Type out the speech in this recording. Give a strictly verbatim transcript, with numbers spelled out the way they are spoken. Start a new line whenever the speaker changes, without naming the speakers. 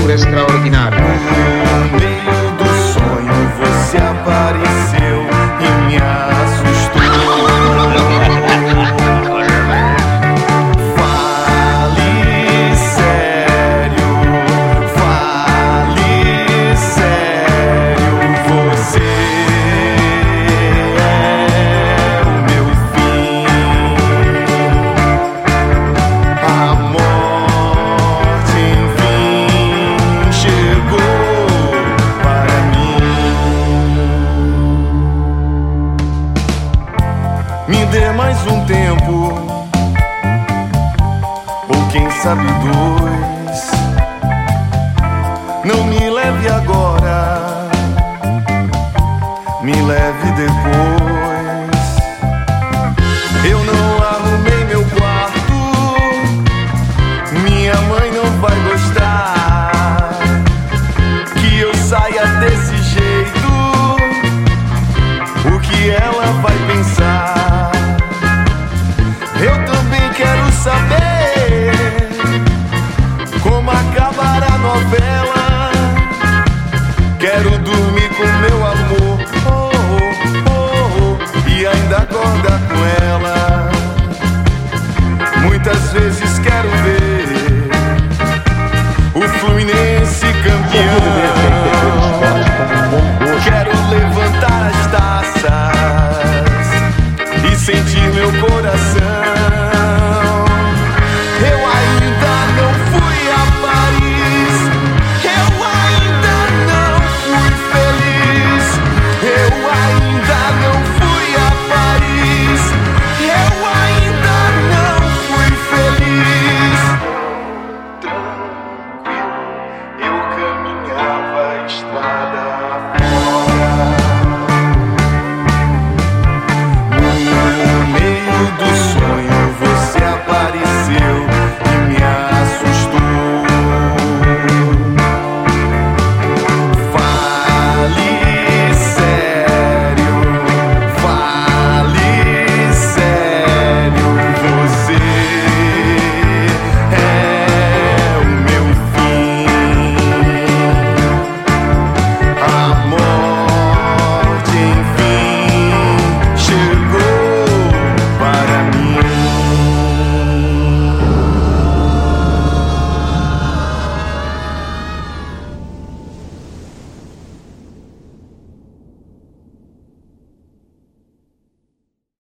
algo extraordinário.
No meio do sonho você apareceu e me assustou. Fale sério, fale sério. Você é o meu fim. A morte enfim chegou para mim. Me dê mais um tempo, ou quem sabe dois. Não me leve agora, me leve depois. Eu não arrumei meu quarto, minha mãe não vai gostar que eu saia desse jeito. O que ela vai pensar? Eu também quero saber como acabar a novela. Quero dormir